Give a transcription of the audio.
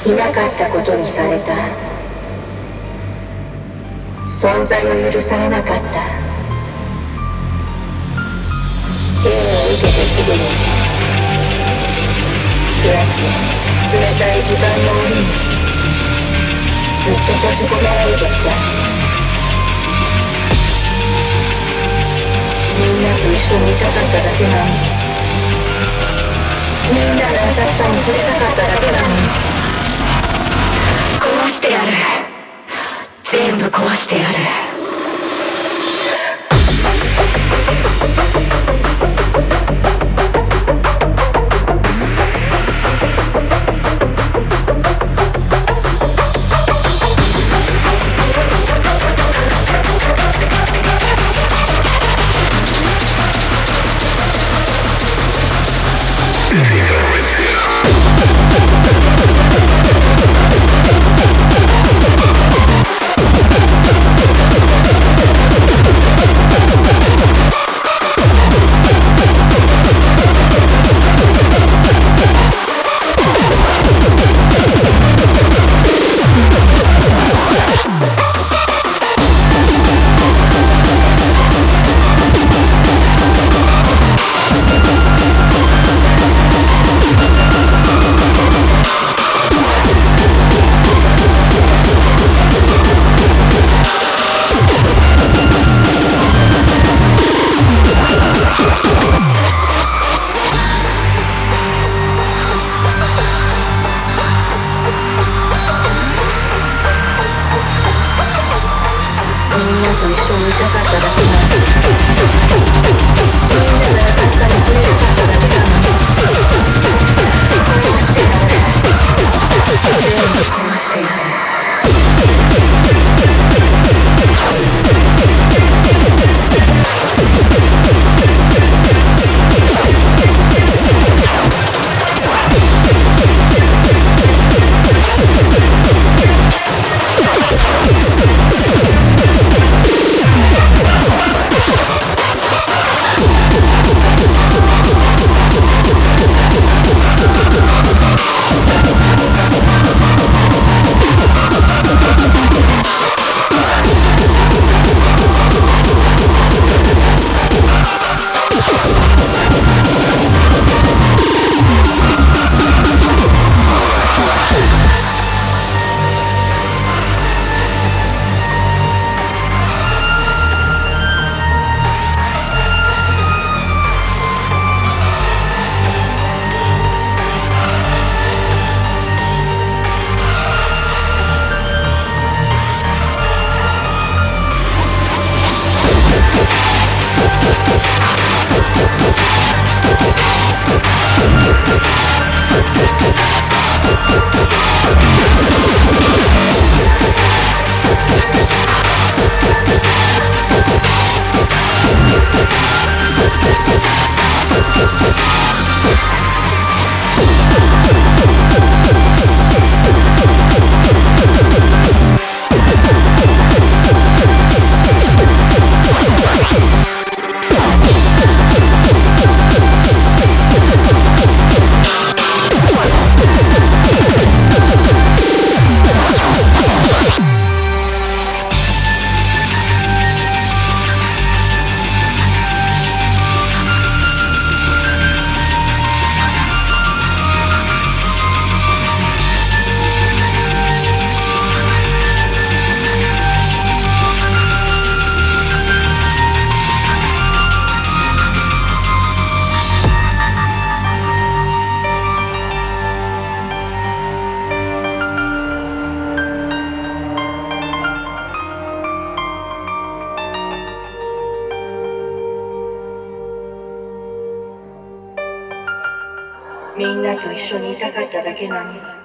いなかったことにされた。存在を許されなかった。生を受けてすぐに暗くて冷たい時間の檻にずっと閉じ込められてきた。みんなと一緒にいたかっただけなのに、みんなの優しさに触れたかっただけなのに。壊してやる。全部壊してやる。みんなと一緒にいたかっただけなのに、みんなの優しさに触れたかっただけなのに。壊してやる。全部壊してやる。みんなと一緒にいたかっただけなのに。